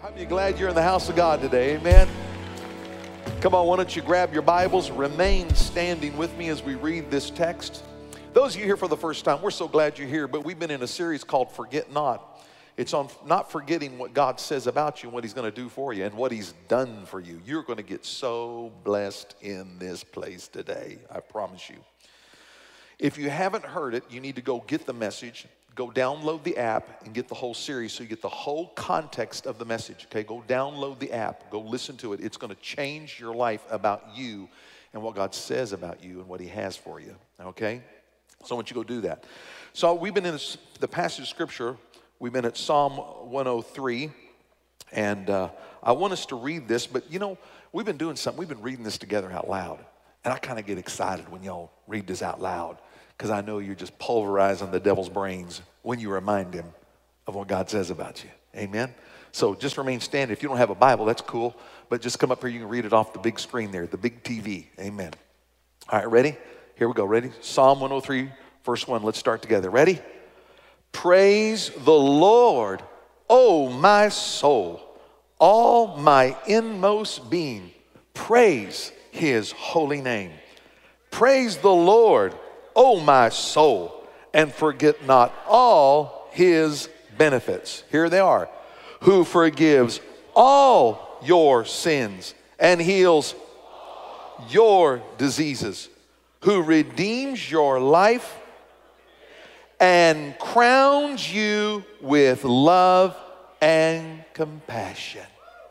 How many glad you're in the house of God today? Amen. Come on, why don't you grab your Bibles, remain standing with me as we read this text. Those of you here for the first time, we're so glad you're here, but we've been in a series called Forget Not. It's on not forgetting what God says about you and what He's going to do for you and what He's done for you. You're going to get so blessed in this place today, I promise you. If you haven't heard it, you need to go get the message. Go download the app and get the whole series so you get the whole context of the message, okay? Go download the app. Go listen to it. It's going to change your life about you and what God says about you and what He has for you, okay? So I want you to go do that. So we've been in the passage of Scripture. We've been at Psalm 103, and I want us to read this, but you know, we've been doing something. We've been reading this together out loud, and I kind of get excited when y'all read this out loud, because I know you're just pulverizing the devil's brains when you remind him of what God says about you. Amen? So just remain standing. If you don't have a Bible, that's cool. But just come up here. You can read it off the big screen there, the big TV. Amen. All right, ready? Here we go. Ready? Psalm 103, verse 1. Let's start together. Ready? Praise the Lord, O my soul, all my inmost being. Praise His holy name. Praise the Lord, O my soul, and forget not all His benefits. Here they are. Who forgives all your sins and heals your diseases. Who redeems your life and crowns you with love and compassion.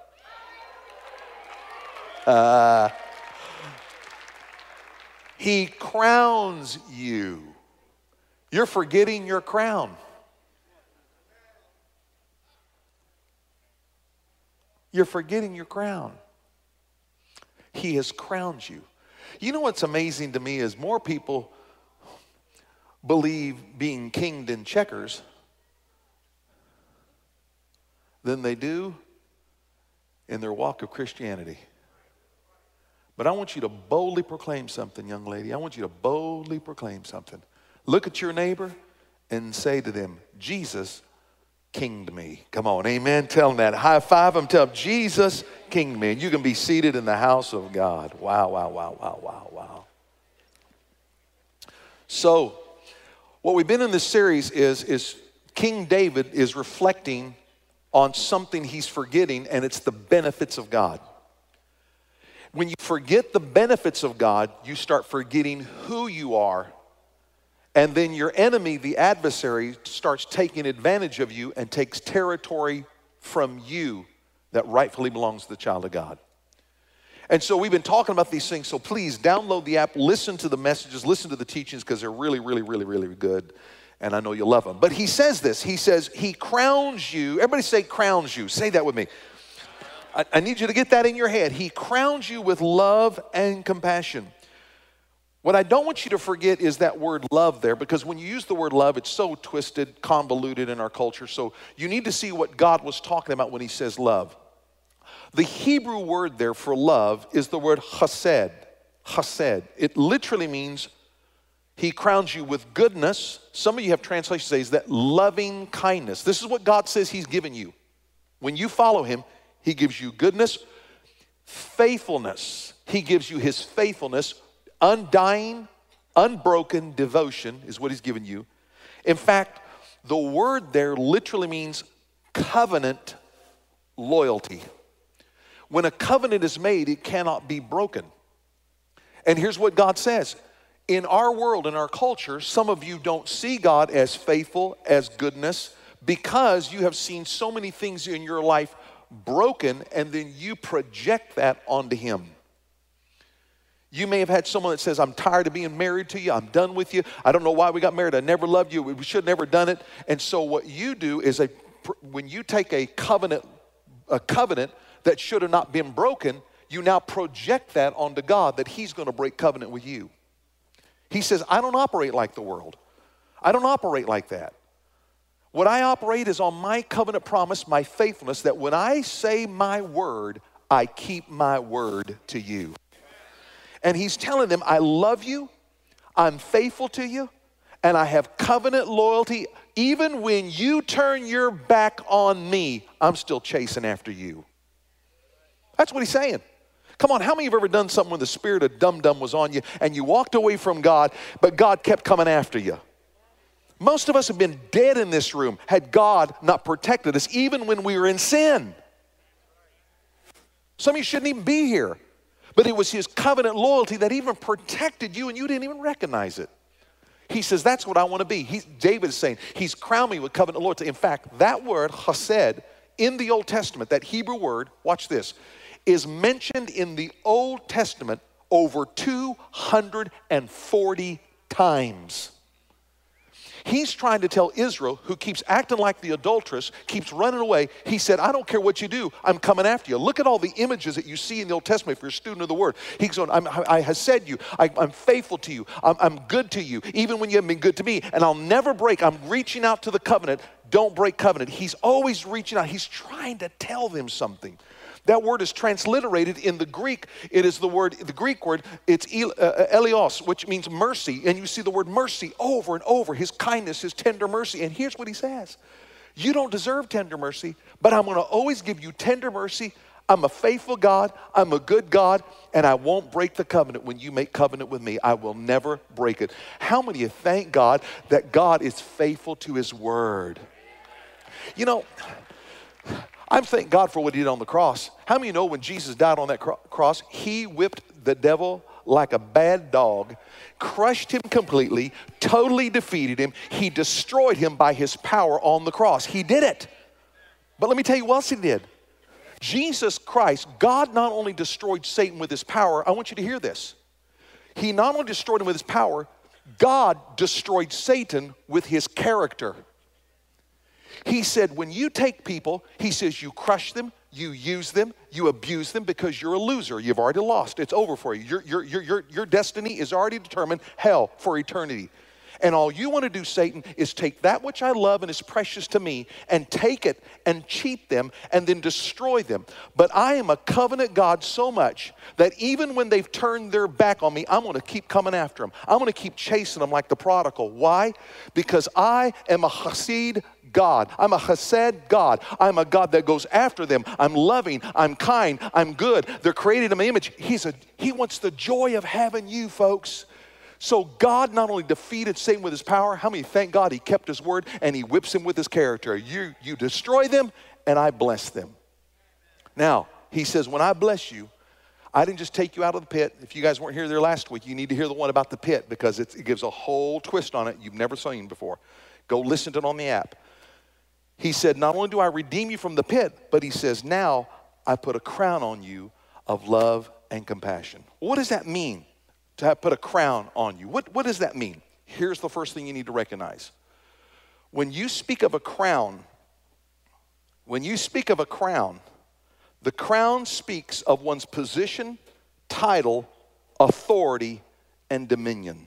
He crowns you. You're forgetting your crown. You're forgetting your crown. He has crowned you. You know what's amazing to me is more people believe being kinged in checkers than they do in their walk of Christianity. But I want you to boldly proclaim something, young lady. I want you to boldly proclaim something. Look at your neighbor and say to them, Jesus kinged me. Come on, amen. Tell them that. High five them. Tell them, Jesus kinged me. And you can be seated in the house of God. Wow, wow, wow, wow, wow, wow. So, what we've been in this series is King David is reflecting on something he's forgetting, and it's the benefits of God. When you forget the benefits of God, you start forgetting who you are. And then your enemy, the adversary, starts taking advantage of you and takes territory from you that rightfully belongs to the child of God. And so we've been talking about these things. So please download the app, listen to the messages, listen to the teachings, because they're really, really, really, really good. And I know you'll love them. But he says this. He says, He crowns you. Everybody say crowns you. Say that with me. I need you to get that in your head. He crowns you with love and compassion. What I don't want you to forget is that word love there, because when you use the word love, it's so twisted, convoluted in our culture. So you need to see what God was talking about when He says love. The Hebrew word there for love is the word chesed. Chesed. It literally means He crowns you with goodness. Some of you have translations that says that loving kindness. This is what God says He's given you. When you follow Him, He gives you goodness, faithfulness. He gives you His faithfulness, undying, unbroken devotion is what He's given you. In fact, the word there literally means covenant loyalty. When a covenant is made, it cannot be broken. And here's what God says. In our world, in our culture, some of you don't see God as faithful, as goodness, because you have seen so many things in your life broken, and then you project that onto Him. You may have had someone that says, I'm tired of being married to you. I'm done with you. I don't know why we got married. I never loved you. We should have never done it. And so what you do is when you take a covenant that should have not been broken, you now project that onto God, that He's going to break covenant with you. He says, I don't operate like the world. I don't operate like that. What I operate is on my covenant promise, my faithfulness, that when I say my word, I keep my word to you. And He's telling them, I love you, I'm faithful to you, and I have covenant loyalty even when you turn your back on me, I'm still chasing after you. That's what he's saying. Come on, how many of you have ever done something when the spirit of dum-dum was on you and you walked away from God, but God kept coming after you? Most of us have been dead in this room had God not protected us, even when we were in sin. Some of you shouldn't even be here. But it was his covenant loyalty that even protected you and you didn't even recognize it. He says, that's what I want to be. David is saying, he's crowned me with covenant loyalty. In fact, that word, chesed, in the Old Testament, that Hebrew word, watch this, is mentioned in the Old Testament over 240 times. He's trying to tell Israel, who keeps acting like the adulteress, keeps running away. He said, I don't care what you do. I'm coming after you. Look at all the images that you see in the Old Testament if you're a student of the Word. He's going, I have said you. I'm faithful to you. I'm good to you, even when you haven't been good to me. And I'll never break. I'm reaching out to the covenant. Don't break covenant. He's always reaching out. He's trying to tell them something. That word is transliterated in the Greek. It is the Greek word, it's eleos, which means mercy. And you see the word mercy over and over, his kindness, his tender mercy. And here's what he says. You don't deserve tender mercy, but I'm going to always give you tender mercy. I'm a faithful God. I'm a good God. And I won't break the covenant when you make covenant with me. I will never break it. How many of you thank God that God is faithful to his word? You know, I thank God for what he did on the cross. How many of you know when Jesus died on that cross, he whipped the devil like a bad dog, crushed him completely, totally defeated him. He destroyed him by his power on the cross. He did it. But let me tell you what else he did. Jesus Christ, God not only destroyed Satan with his power, I want you to hear this. He not only destroyed him with his power, God destroyed Satan with his character. He said, when you take people, he says you crush them, you use them, you abuse them because you're a loser. You've already lost. It's over for you. Your destiny is already determined, hell for eternity. And all you want to do, Satan, is take that which I love and is precious to me and take it and cheat them and then destroy them. But I am a covenant God so much that even when they've turned their back on me, I'm going to keep coming after them. I'm going to keep chasing them like the prodigal. Why? Because I am a chesed God. I'm a chesed God. I'm a God that goes after them. I'm loving. I'm kind. I'm good. They're created in my image. He wants the joy of having you, folks. So God not only defeated Satan with his power, how many thank God he kept his word and he whips him with his character? You destroy them and I bless them. Now, he says, when I bless you, I didn't just take you out of the pit. If you guys weren't here there last week, you need to hear the one about the pit because it gives a whole twist on it you've never seen before. Go listen to it on the app. He said, not only do I redeem you from the pit, but he says, now I put a crown on you of love and compassion. What does that mean? To have put a crown on you. What does that mean? Here's the first thing you need to recognize. When you speak of a crown, the crown speaks of one's position, title, authority, and dominion.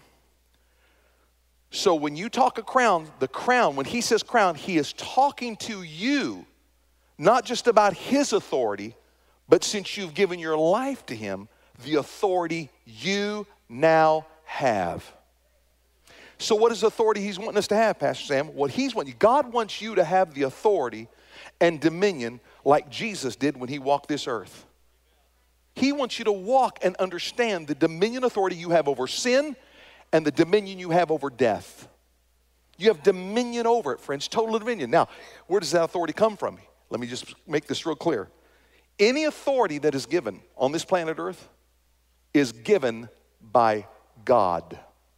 So when you talk a crown, the crown, when he says crown, he is talking to you, not just about his authority, but since you've given your life to him, the authority you now have. So what is authority he's wanting us to have, Pastor Sam? What he's wanting, God wants you to have the authority and dominion like Jesus did when he walked this earth. He wants you to walk and understand the dominion authority you have over sin and the dominion you have over death. You have dominion over it, friends, total dominion. Now, where does that authority come from? Let me just make this real clear. Any authority that is given on this planet Earth is given by God.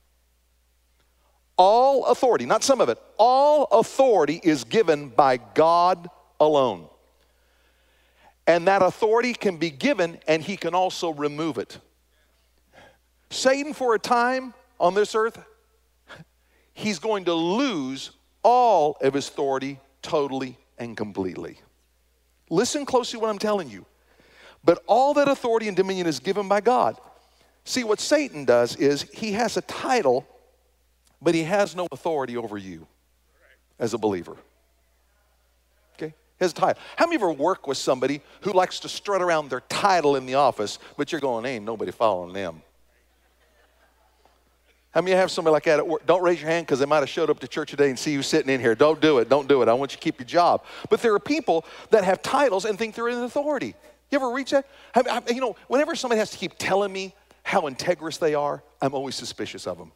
All authority, not some of it, all authority is given by God alone. And that authority can be given and he can also remove it. Satan, for a time on this earth, he's going to lose all of his authority totally and completely. Listen closely to what I'm telling you. But all that authority and dominion is given by God. See, what Satan does is he has a title, but he has no authority over you as a believer. Okay? He has a title. How many of you ever work with somebody who likes to strut around their title in the office, but you're going, ain't nobody following them? How many of you have somebody like that at work? Don't raise your hand because they might have showed up to church today and see you sitting in here. Don't do it. Don't do it. I want you to keep your job. But there are people that have titles and think they're in authority. You ever reach that? You know, whenever somebody has to keep telling me how integrous they are, I'm always suspicious of them.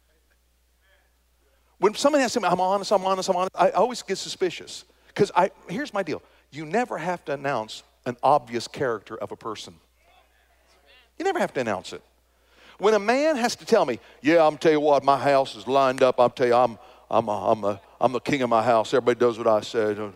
When somebody has to say, I'm honest, I always get suspicious. Because here's my deal. You never have to announce an obvious character of a person. You never have to announce it. When a man has to tell me, yeah, I'm tell you what, my house is lined up. I'll tell you, I'm the king of my house. Everybody does what I said.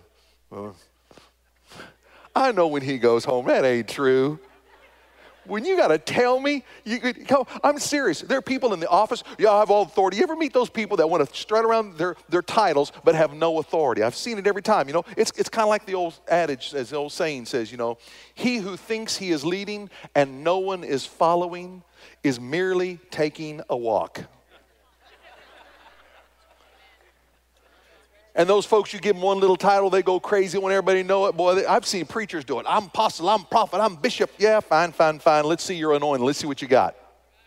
I know when he goes home, that ain't true. When you got to tell me, I'm serious. There are people in the office, yeah, I have all authority. You ever meet those people that want to strut around their titles but have no authority? I've seen it every time. You know, it's kind of like the old adage, as the old saying says, you know, he who thinks he is leading and no one is following is merely taking a walk. And those folks, you give them one little title, they go crazy when everybody know it. Boy, I've seen preachers do it. I'm apostle, I'm prophet, I'm bishop. Yeah, fine. Let's see your anointing. Let's see what you got.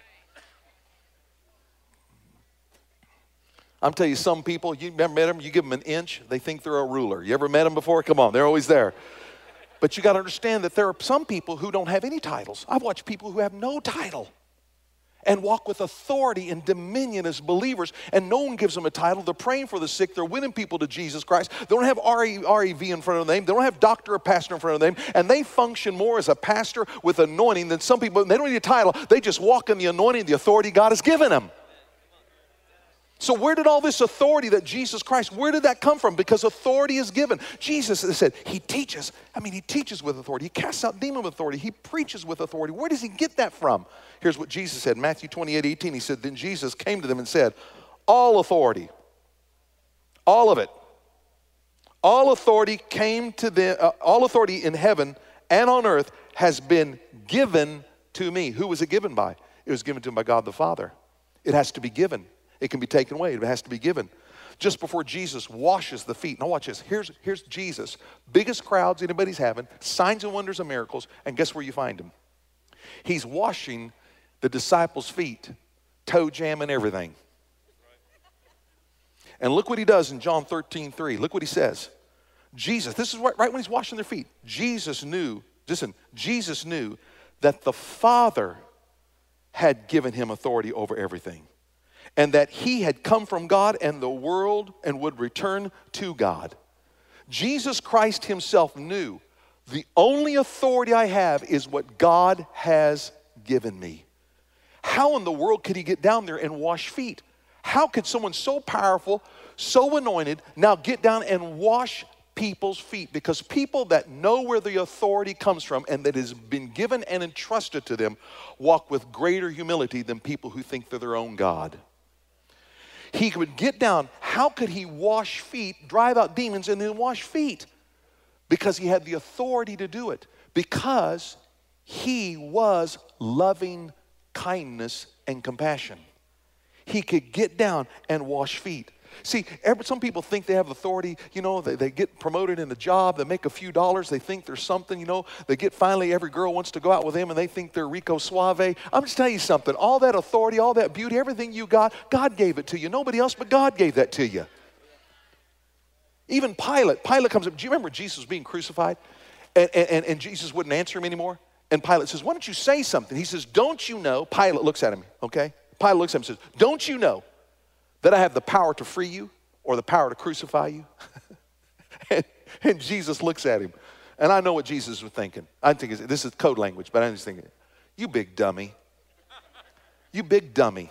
I'm telling you, some people, you never met them, you give them an inch, they think they're a ruler. You ever met them before? Come on, they're always there. But you got to understand that there are some people who don't have any titles. I've watched people who have no title and walk with authority and dominion as believers, and no one gives them a title. They're praying for the sick. They're winning people to Jesus Christ. They don't have REV in front of their name. They don't have doctor or pastor in front of their name, and they function more as a pastor with anointing than some people. They don't need a title. They just walk in the anointing, the authority God has given them. So where did all this authority that Jesus Christ, where did that come from? Because authority is given. Jesus said, he teaches. He teaches with authority. He casts out demons with authority. He preaches with authority. Where does he get that from? Here's what Jesus said, Matthew 28:18. He said, then Jesus came to them and said, all authority, all of it, all authority came to them, all authority in heaven and on earth has been given to me. Who was it given by? It was given to him by God the Father. It has to be given. It can be taken away. It has to be given. Just before Jesus washes the feet. Now watch this. Here's Jesus. Biggest crowds anybody's having. Signs and wonders and miracles. And guess where you find him? He's washing the disciples' feet. Toe jam and everything. And look what he does in John 13:3. Look what he says. Jesus, this is right when he's washing their feet. Jesus knew that the Father had given him authority over everything. And that he had come from God and the world and would return to God. Jesus Christ himself knew the only authority I have is what God has given me. How in the world could he get down there and wash feet? How could someone so powerful, so anointed, now get down and wash people's feet? Because people that know where the authority comes from and that has been given and entrusted to them walk with greater humility than people who think they're their own God. He would get down. How could he wash feet, drive out demons, and then wash feet? Because he had the authority to do it. Because he was loving kindness and compassion. He could get down and wash feet. See, some people think they have authority. You know, they get promoted in a job. They make a few dollars. They think there's something, you know. They get finally, every girl wants to go out with them, and they think they're Rico Suave. I'm just telling you something. All that authority, all that beauty, everything you got, God gave it to you. Nobody else but God gave that to you. Even Pilate comes up. Do you remember Jesus was being crucified? And Jesus wouldn't answer him anymore? And Pilate says, why don't you say something? He says, don't you know? Pilate looks at him, okay? Pilate looks at him and says, don't you know that I have the power to free you or the power to crucify you? and Jesus looks at him. And I know what Jesus was thinking. I think this is code language, but I'm just thinking, you big dummy. You big dummy.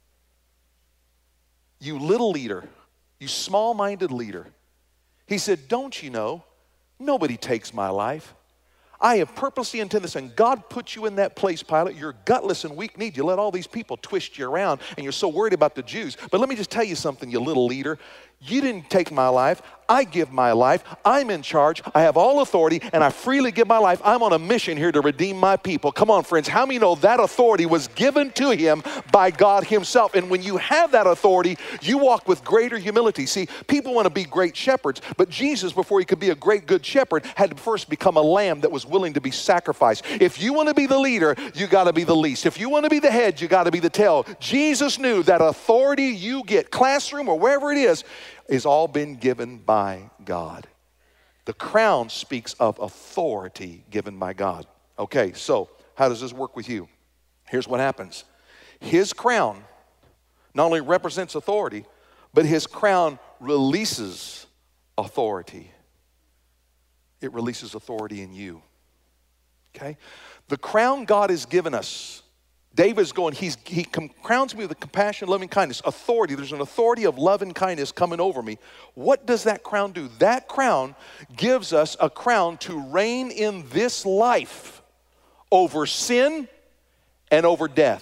You little leader. You small-minded leader. He said, don't you know, nobody takes my life. I have purposely intended this, and God put you in that place, Pilate. You're gutless and weak-kneed. You let all these people twist you around, and you're so worried about the Jews. But let me just tell you something, you little leader. You didn't take my life. I give my life. I'm in charge. I have all authority, and I freely give my life. I'm on a mission here to redeem my people. Come on, friends. How many know that authority was given to him by God himself? And when you have that authority, you walk with greater humility. See, people want to be great shepherds, but Jesus, before he could be a great good shepherd, had to first become a lamb that was willing to be sacrificed. If you want to be the leader, you got to be the least. If you want to be the head, you got to be the tail. Jesus knew that authority you get, classroom or wherever it is all been given by God. The crown speaks of authority given by God. Okay, so how does this work with you? Here's what happens. His crown not only represents authority, but his crown releases authority. It releases authority in you. Okay? The crown God has given us, David's going, he crowns me with compassion, loving kindness, authority. There's an authority of love and kindness coming over me. What does that crown do? That crown gives us a crown to reign in this life over sin and over death.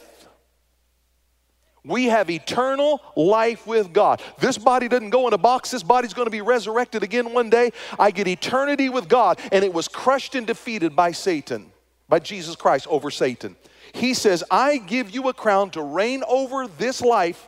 We have eternal life with God. This body doesn't go in a box. This body's going to be resurrected again one day. I get eternity with God, and it was crushed and defeated by Satan, by Jesus Christ over Satan. He says, I give you a crown to reign over this life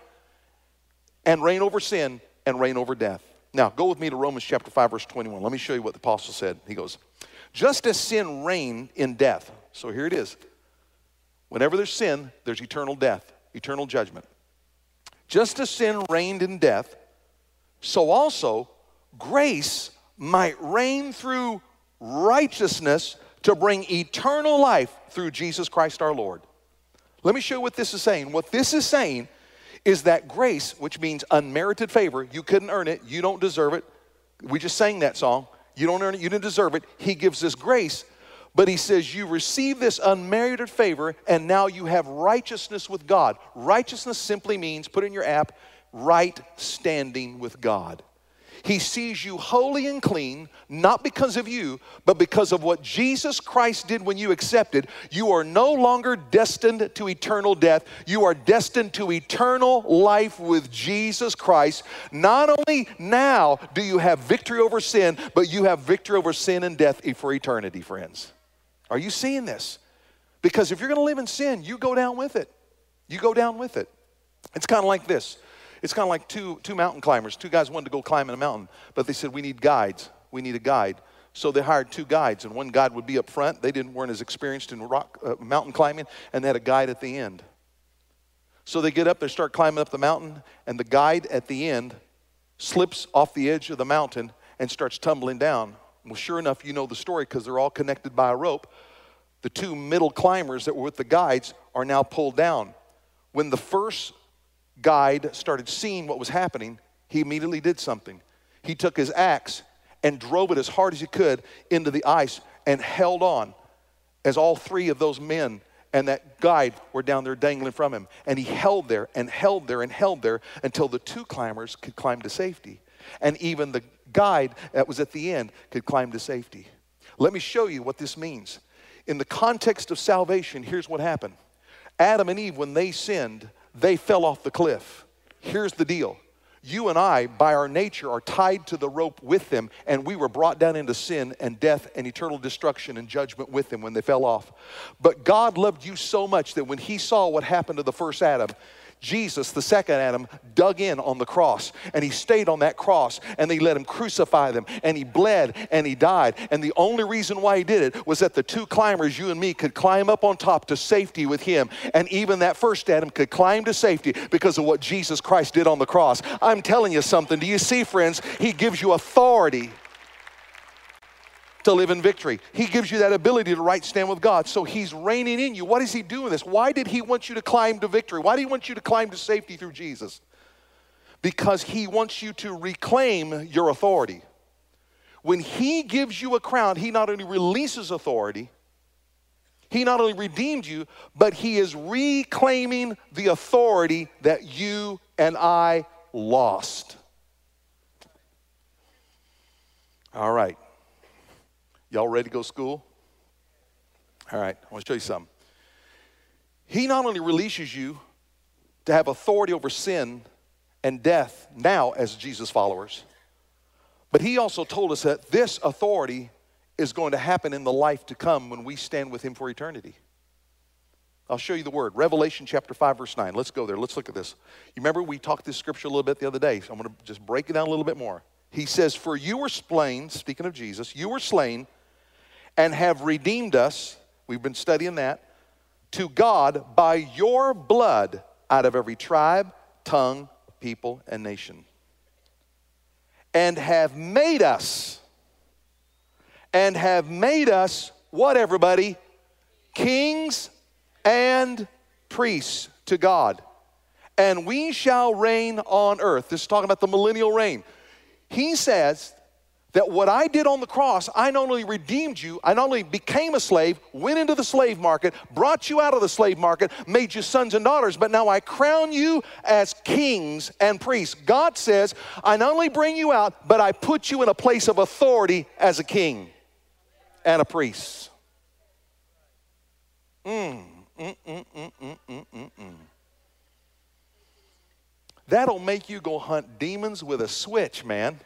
and reign over sin and reign over death. Now, go with me to Romans chapter 5, verse 21. Let me show you what the apostle said. He goes, just as sin reigned in death. So here it is. Whenever there's sin, there's eternal death, eternal judgment. Just as sin reigned in death, so also grace might reign through righteousness to bring eternal life through Jesus Christ our Lord. Let me show you what this is saying. What this is saying is that grace, which means unmerited favor, you couldn't earn it, you don't deserve it. We just sang that song. You don't earn it, you didn't deserve it. He gives us grace, but he says you receive this unmerited favor and now you have righteousness with God. Righteousness simply means, put in your app, right standing with God. He sees you holy and clean, not because of you, but because of what Jesus Christ did when you accepted. You are no longer destined to eternal death. You are destined to eternal life with Jesus Christ. Not only now do you have victory over sin, but you have victory over sin and death for eternity, friends. Are you seeing this? Because if you're going to live in sin, you go down with it. You go down with it. It's kind of like this. It's kind of like two mountain climbers. Two guys wanted to go climb in a mountain, but they said, we need guides. We need a guide. So they hired two guides, and one guide would be up front. They weren't as experienced in mountain climbing, and they had a guide at the end. So they get up, they start climbing up the mountain, and the guide at the end slips off the edge of the mountain and starts tumbling down. Well, sure enough, you know the story because they're all connected by a rope. The two middle climbers that were with the guides are now pulled down. When the first guide started seeing what was happening, he immediately did something. He took his axe and drove it as hard as he could into the ice and held on as all three of those men and that guide were down there dangling from him. And he held there and held there and held there until the two climbers could climb to safety. And even the guide that was at the end could climb to safety. Let me show you what this means. In the context of salvation, here's what happened. Adam and Eve, when they sinned, they fell off the cliff. Here's the deal. You and I, by our nature, are tied to the rope with them, and we were brought down into sin and death and eternal destruction and judgment with them when they fell off. But God loved you so much that when he saw what happened to the first Adam, Jesus, the second Adam, dug in on the cross, and he stayed on that cross, and they let him crucify them, and he bled, and he died. And the only reason why he did it was that the two climbers, you and me, could climb up on top to safety with him. And even that first Adam could climb to safety because of what Jesus Christ did on the cross. I'm telling you something. Do you see, friends? He gives you authority to live in victory. He gives you that ability to right stand with God. So he's reigning in you. What is he doing this? Why did he want you to climb to victory? Why do he want you to climb to safety through Jesus? Because he wants you to reclaim your authority. When he gives you a crown, he not only releases authority, he not only redeemed you, but he is reclaiming the authority that you and I lost. All right. Y'all ready to go to school? All right, I want to show you something. He not only releases you to have authority over sin and death now as Jesus followers. But he also told us that this authority is going to happen in the life to come when we stand with him for eternity. I'll show you the word. Revelation chapter 5, verse 9. Let's go there. Let's look at this. You remember we talked this scripture a little bit the other day, so I'm going to just break it down a little bit more. He says, for you were slain, speaking of Jesus, you were slain and have redeemed us, we've been studying that, to God by your blood out of every tribe, tongue, people, and nation. And have made us, what, everybody? Kings and priests to God. And we shall reign on earth. This is talking about the millennial reign. He says that what I did on the cross, I not only redeemed you, I not only became a slave, went into the slave market, brought you out of the slave market, made you sons and daughters, but now I crown you as kings and priests. God says, I not only bring you out, but I put you in a place of authority as a king and a priest. That'll make you go hunt demons with a switch, man.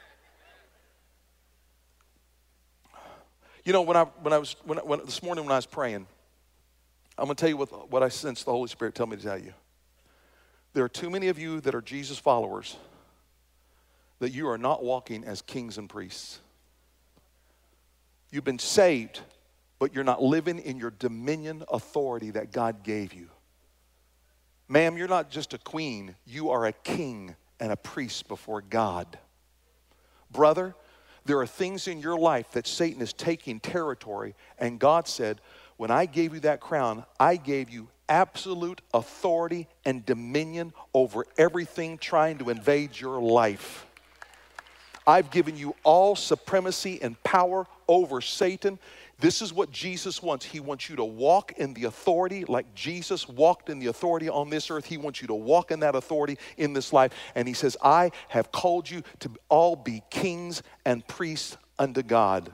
You know, when this morning when I was praying, I'm going to tell you what I sensed the Holy Spirit tell me to tell you. There are too many of you that are Jesus followers that you are not walking as kings and priests. You've been saved, but you're not living in your dominion authority that God gave you. Ma'am, you're not just a queen. You are a king and a priest before God. Brother, there are things in your life that Satan is taking territory, and God said, when I gave you that crown, I gave you absolute authority and dominion over everything trying to invade your life. I've given you all supremacy and power over Satan. This is what Jesus wants. He wants you to walk in the authority like Jesus walked in the authority on this earth. He wants you to walk in that authority in this life. And he says, I have called you to all be kings and priests unto God.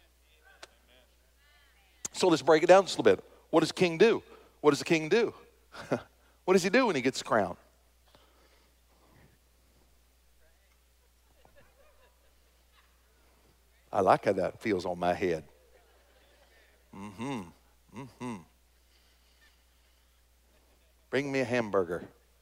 So let's break it down just a little bit. What does a king do? What does a king do? What does he do when he gets the crown? I like how that feels on my head. Bring me a hamburger.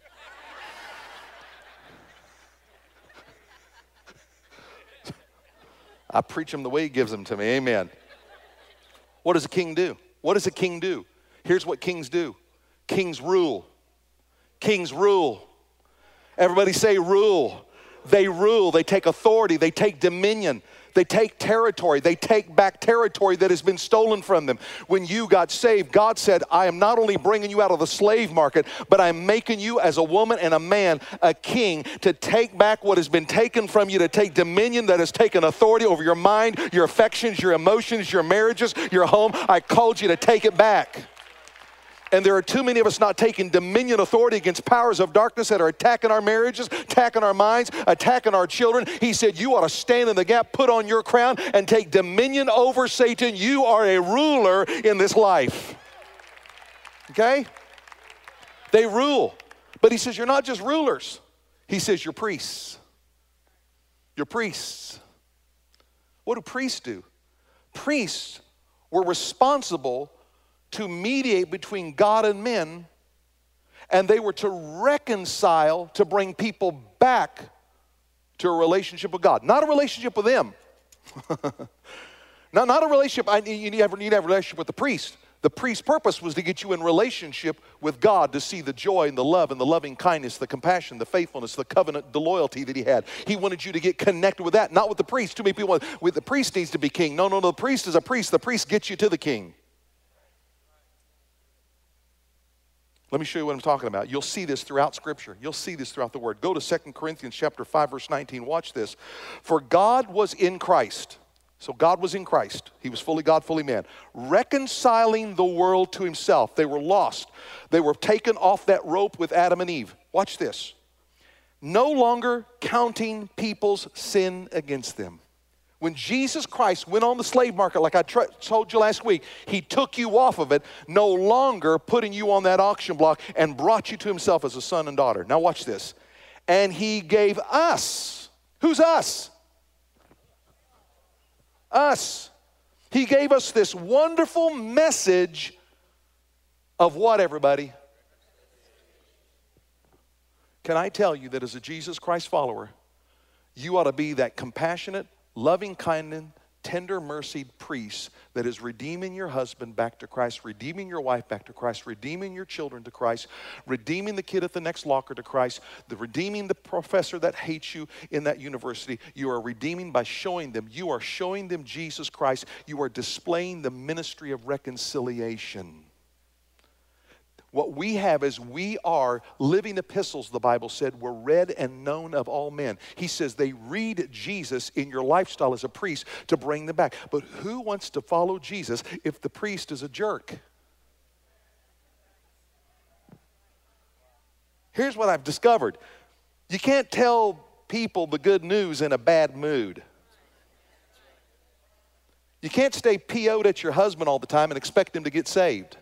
I preach them the way he gives them to me. Amen. What does a king do? What does a king do? Here's what kings do. Kings rule. Kings rule. Everybody say rule. They rule. They take authority. They take dominion. They take territory. They take back territory that has been stolen from them. When you got saved, God said, I am not only bringing you out of the slave market, but I'm making you as a woman and a man, a king, to take back what has been taken from you, to take dominion that has taken authority over your mind, your affections, your emotions, your marriages, your home. I called you to take it back. And there are too many of us not taking dominion authority against powers of darkness that are attacking our marriages, attacking our minds, attacking our children. He said, you ought to stand in the gap, put on your crown, and take dominion over Satan. You are a ruler in this life. Okay? They rule. But he says, you're not just rulers. He says, you're priests. You're priests. What do priests do? Priests were responsible to mediate between God and men, and they were to reconcile, to bring people back to a relationship with God. Not a relationship with them. Not a relationship, you need to have a relationship with the priest. The priest's purpose was to get you in relationship with God, to see the joy and the love and the loving kindness, the compassion, the faithfulness, the covenant, the loyalty that he had. He wanted you to get connected with that, not with the priest. Too many people with the priest needs to be king. No, the priest is a priest. The priest gets you to the king. Let me show you what I'm talking about. You'll see this throughout Scripture. You'll see this throughout the Word. Go to 2 Corinthians chapter 5, verse 19. Watch this. For God was in Christ. So God was in Christ. He was fully God, fully man. Reconciling the world to himself. They were lost. They were taken off that rope with Adam and Eve. Watch this. No longer counting people's sin against them. When Jesus Christ went on the slave market, like I told you last week, he took you off of it, no longer putting you on that auction block, and brought you to himself as a son and daughter. Now watch this. And he gave us. Who's us? Us. He gave us this wonderful message of what, everybody? Can I tell you that as a Jesus Christ follower, you ought to be that compassionate, loving kindness, tender mercied priest that is redeeming your husband back to Christ, redeeming your wife back to Christ, redeeming your children to Christ, redeeming the kid at the next locker to Christ, redeeming the professor that hates you in that university. You are redeeming by showing them. You are showing them Jesus Christ. You are displaying the ministry of reconciliation. What we have is we are living epistles, the Bible said, were read and known of all men. He says they read Jesus in your lifestyle as a priest to bring them back. But who wants to follow Jesus if the priest is a jerk? Here's what I've discovered. You can't tell people the good news in a bad mood. You can't stay PO'd at your husband all the time and expect him to get saved.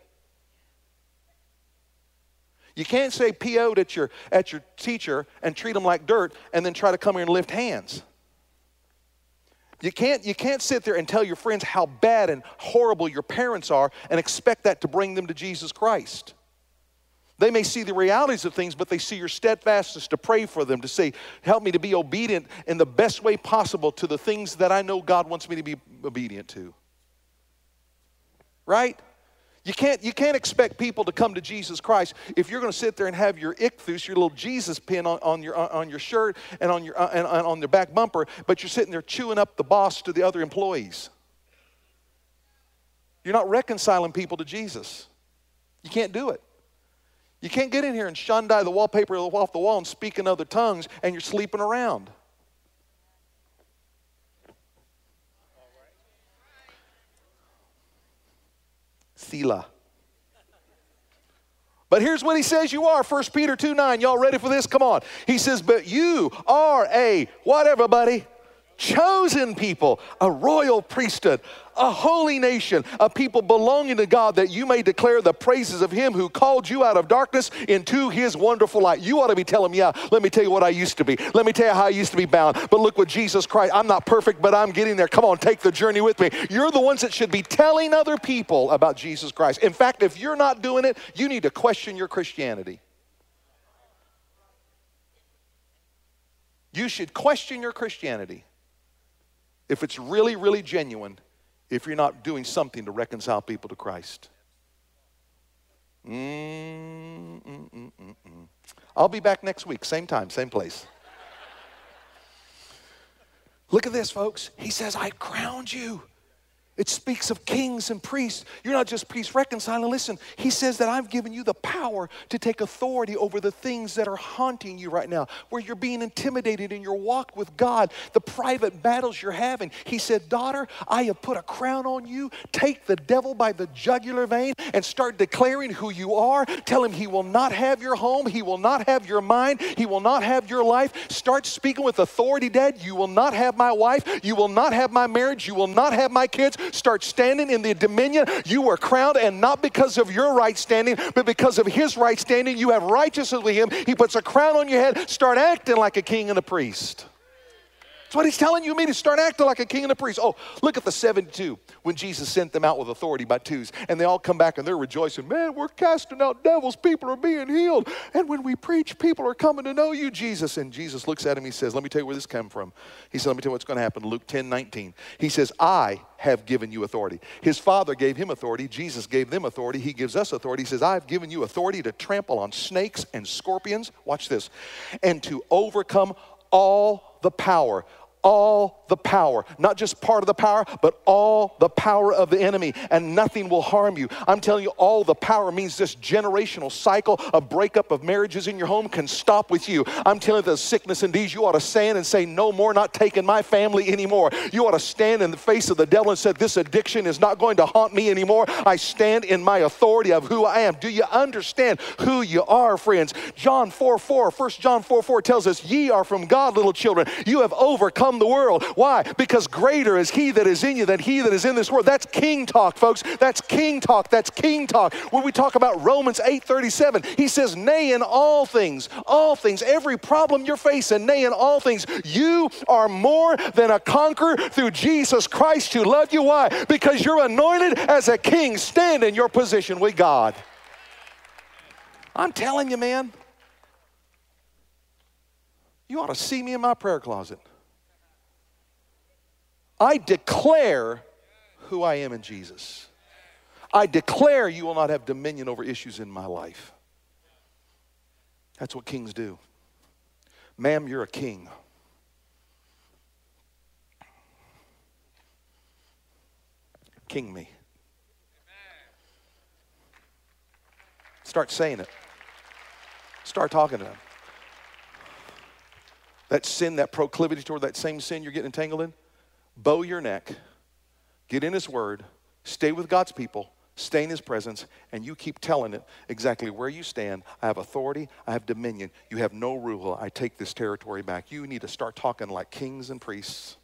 You can't say PO'd at your teacher and treat them like dirt and then try to come here and lift hands. You can't sit there and tell your friends how bad and horrible your parents are and expect that to bring them to Jesus Christ. They may see the realities of things, but they see your steadfastness to pray for them, to say, help me to be obedient in the best way possible to the things that I know God wants me to be obedient to. Right? You can't expect people to come to Jesus Christ if you're going to sit there and have your ichthus, your little Jesus pin on your shirt and on your back bumper, but you're sitting there chewing up the boss to the other employees. You're not reconciling people to Jesus. You can't do it. You can't get in here and shundai the wallpaper off the wall and speak in other tongues and you're sleeping around. Selah. But here's what he says you are. 1 Peter 2:9. Y'all ready for this? Come on. He says, but you are a, what everybody? Chosen people, a royal priesthood, a holy nation, a people belonging to God, that you may declare the praises of him who called you out of darkness into his wonderful light. You ought to be telling me, yeah, let me tell you what I used to be. Let me tell you how I used to be bound. But look what Jesus Christ, I'm not perfect, but I'm getting there. Come on, take the journey with me. You're the ones that should be telling other people about Jesus Christ. In fact, if you're not doing it, you need to question your Christianity. You should question your Christianity. If it's really, really genuine, if you're not doing something to reconcile people to Christ. I'll be back next week, same time, same place. Look at this, folks. He says, I crowned you. It speaks of kings and priests. You're not just priests reconciling. Listen, he says that I've given you the power to take authority over the things that are haunting you right now, where you're being intimidated in your walk with God, the private battles you're having. He said, daughter, I have put a crown on you. Take the devil by the jugular vein and start declaring who you are. Tell him he will not have your home. He will not have your mind. He will not have your life. Start speaking with authority, Dad. You will not have my wife. You will not have my marriage. You will not have my kids. Start standing in the dominion. You were crowned, and not because of your right standing, but because of his right standing. You have righteousness with him. He puts a crown on your head. Start acting like a king and a priest. That's what he's telling you and me, to start acting like a king and a priest. Oh, look at the 72 when Jesus sent them out with authority by twos, and they all come back and they're rejoicing. Man, we're casting out devils. People are being healed. And when we preach, people are coming to know you, Jesus. And Jesus looks at him. He says, let me tell you where this came from. He said, let me tell you what's going to happen. Luke 10:19. He says, I have given you authority. His Father gave him authority. Jesus gave them authority. He gives us authority. He says, I have given you authority to trample on snakes and scorpions. Watch this. And to overcome all the power. All the power, not just part of the power, but all the power of the enemy, and nothing will harm you. I'm telling you, all the power means this generational cycle of breakup of marriages in your home can stop with you. I'm telling you, the sickness and disease, you ought to stand and say, no more, not taking my family anymore. You ought to stand in the face of the devil and say, this addiction is not going to haunt me anymore. I stand in my authority of who I am. Do you understand who you are, friends? John 4:4, 1 John 4:4 tells us, ye are from God, little children. You have overcome overcome the world. Why? Because greater is he that is in you than he that is in this world. That's king talk, folks. That's king talk. That's king talk. When we talk about Romans 8:37, he says, nay, in all things, every problem you're facing, nay, in all things, you are more than a conqueror through Jesus Christ who loved you. Why? Because you're anointed as a king. Stand in your position with God. I'm telling you, man, you ought to see me in my prayer closet. I declare who I am in Jesus. I declare you will not have dominion over issues in my life. That's what kings do. Ma'am, you're a king. King me. Start saying it. Start talking to him. That sin, that proclivity toward that same sin you're getting entangled in, bow your neck, get in his word, stay with God's people, stay in his presence, and you keep telling it exactly where you stand. I have authority, I have dominion, you have no rule, I take this territory back. You need to start talking like kings and priests.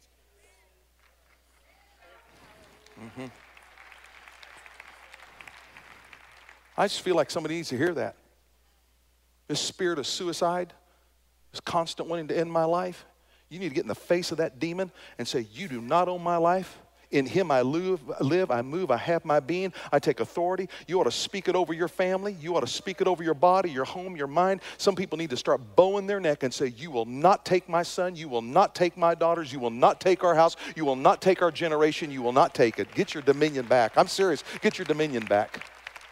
I just feel like somebody needs to hear that. This spirit of suicide, this constant wanting to end my life, you need to get in the face of that demon and say, you do not own my life. In him I live, I move, I have my being. I take authority. You ought to speak it over your family. You ought to speak it over your body, your home, your mind. Some people need to start bowing their neck and say, you will not take my son. You will not take my daughters. You will not take our house. You will not take our generation. You will not take it. Get your dominion back. I'm serious. Get your dominion back.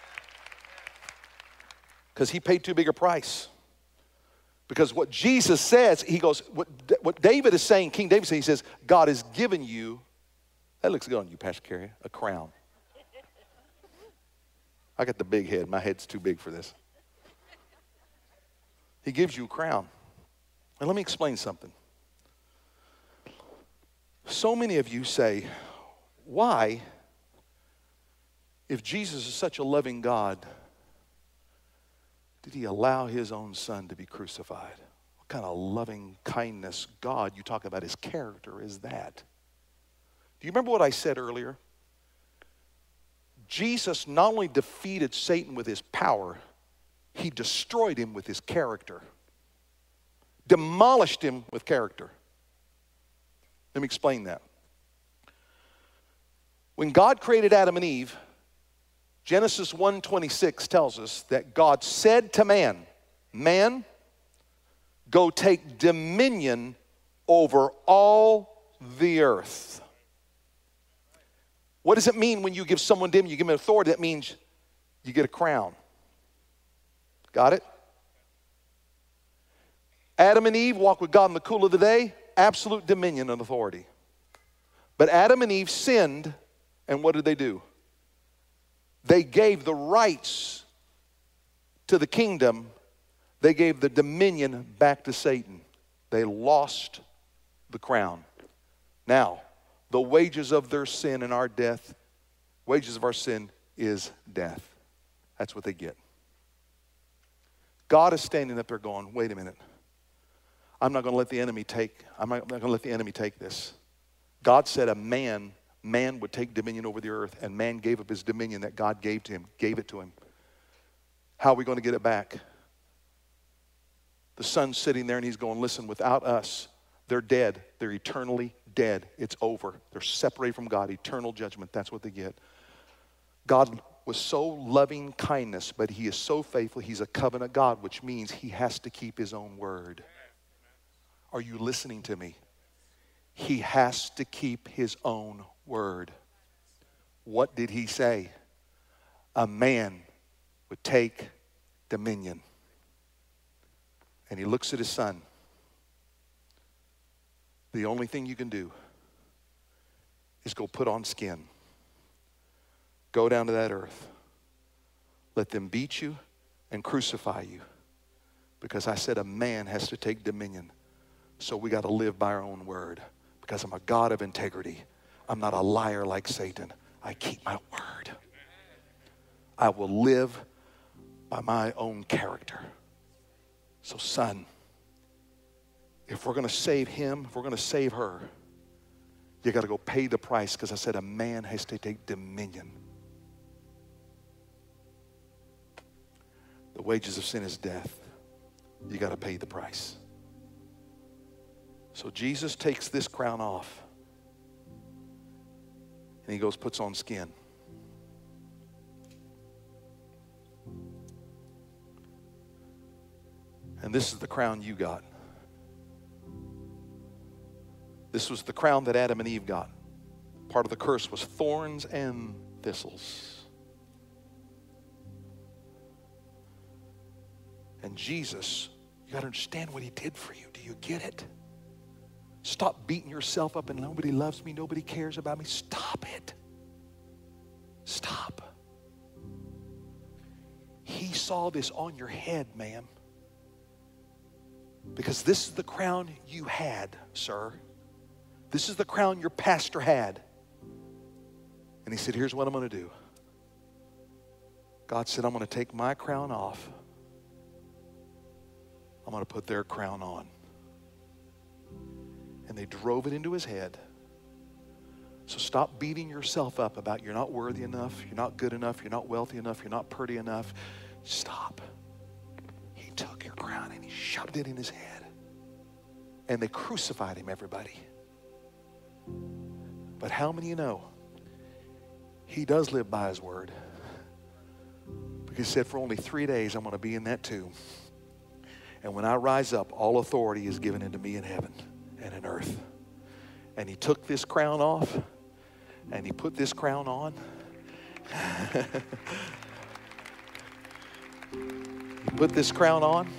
Because he paid too big a price. Because what Jesus says, he goes, what David is saying, King David says, he says, God has given you, that looks good on you, Pastor Carey, a crown. I got the big head. My head's too big for this. He gives you a crown. And let me explain something. So many of you say, why, if Jesus is such a loving God, did he allow his own son to be crucified? What kind of loving kindness God you talk about his character is that? Do you remember what I said earlier? Jesus not only defeated Satan with his power, he destroyed him with his character. Demolished him with character. Let me explain that. When God created Adam and Eve, Genesis 1:26 tells us that God said to man, man, go take dominion over all the earth. What does it mean when you give someone dominion? You give them authority. That means you get a crown. Got it? Adam and Eve walked with God in the cool of the day. Absolute dominion and authority. But Adam and Eve sinned, and what did they do? They gave the rights to the kingdom. They gave the dominion back to Satan. They lost the crown. Now, the wages of their sin and our death, wages of our sin is death. That's what they get. God is standing up there going, wait a minute. I'm not going to let the enemy take this. God said a man would take dominion over the earth, and man gave up his dominion that God gave it to him. How are we going to get it back? The son's sitting there and he's going, listen, without us, they're dead. They're eternally dead. It's over. They're separated from God. Eternal judgment. That's what they get. God was so loving kindness, but he is so faithful. He's a covenant God, which means he has to keep his own word. Are you listening to me? He has to keep his own word. What did he say? A man would take dominion. And he looks at his son. The only thing you can do is go put on skin. Go down to that earth. Let them beat you and crucify you. Because I said a man has to take dominion. So we got to live by our own word. Because I'm a God of integrity. I'm not a liar like Satan. I keep my word. I will live by my own character. So son, if we're going to save him, if we're going to save her, you got to go pay the price, because I said a man has to take dominion. The wages of sin is death. You got to pay the price. So Jesus takes this crown off, and he goes, puts on skin. And this is the crown you got. This was the crown that Adam and Eve got. Part of the curse was thorns and thistles. And Jesus, you got to understand what he did for you. Do you get it? Stop beating yourself up and nobody loves me, nobody cares about me. Stop it. Stop. He saw this on your head, ma'am. Because this is the crown you had, sir. This is the crown your pastor had. And he said, here's what I'm going to do. God said, I'm going to take my crown off. I'm going to put their crown on. And they drove it into his head. So stop beating yourself up about you're not worthy enough, you're not good enough, you're not wealthy enough, you're not pretty enough. Stop. He took your crown and he shoved it in his head. And they crucified him, everybody. But how many of you know he does live by his word? Because he said, for only 3 days I'm going to be in that tomb. And when I rise up, all authority is given unto me in heaven and in earth. And he took this crown off and he put this crown on. He put this crown on.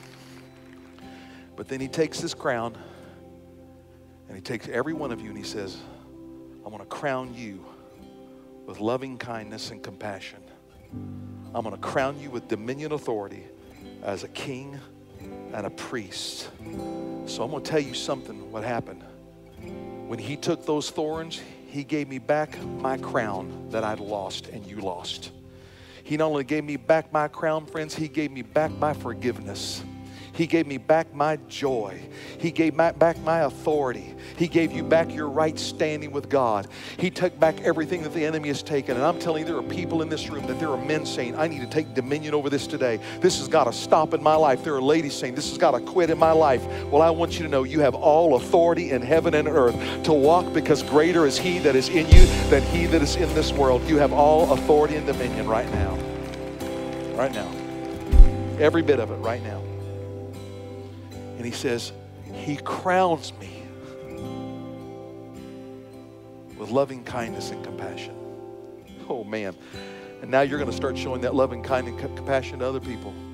But then he takes this crown and he takes every one of you and he says, I'm going to crown you with loving kindness and compassion. I'm going to crown you with dominion authority as a king and a priest. So I'm going to tell you something, what happened. When he took those thorns, he gave me back my crown that I'd lost and you lost. He not only gave me back my crown, friends, he gave me back my forgiveness. He gave me back my joy. He gave back my authority. He gave you back your right standing with God. He took back everything that the enemy has taken. And I'm telling you, there are people in this room, that there are men saying, I need to take dominion over this today. This has got to stop in my life. There are ladies saying, this has got to quit in my life. Well, I want you to know you have all authority in heaven and earth to walk, because greater is he that is in you than he that is in this world. You have all authority and dominion right now. Right now. Every bit of it right now. And he says, he crowns me with loving kindness and compassion. Oh, man. And now you're going to start showing that loving kindness and compassion to other people.